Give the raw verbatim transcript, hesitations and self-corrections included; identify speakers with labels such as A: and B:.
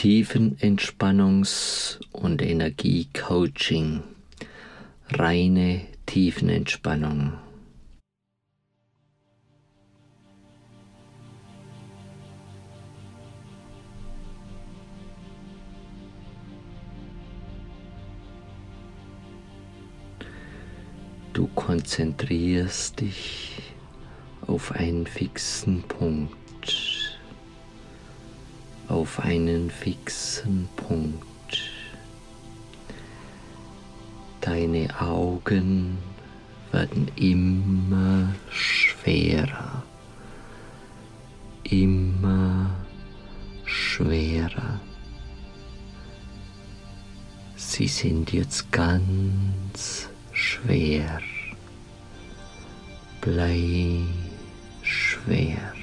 A: Tiefenentspannungs- und Energiecoaching. Reine Tiefenentspannung. Du konzentrierst dich auf einen fixen Punkt, auf einen fixen Punkt. Deine Augen werden immer schwerer, immer schwerer. Sie sind jetzt ganz schwer, bleischwer.